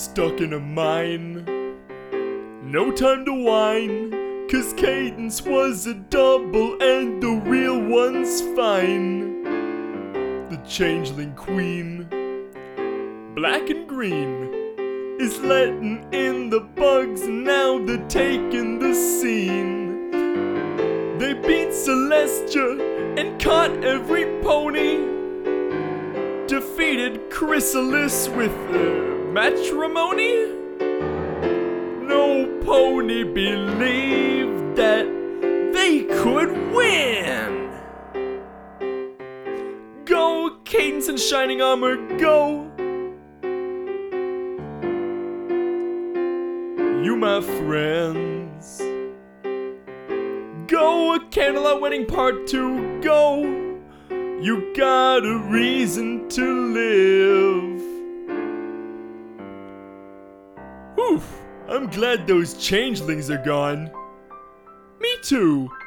stuck in a mine. No time to whine, 'cause Cadence was a double and the real one's fine. The changeling queen, black and green, is letting in the bugs and now they're taking the scene. They beat Celestia and caught every pony, defeated Chrysalis with matrimony. No pony believed that they could win. Go, Cadence and Shining Armor, go! You my friends. Go, Candlelight Wedding Part 2, go! You got a reason to live. Oof, I'm glad those changelings are gone. Me too.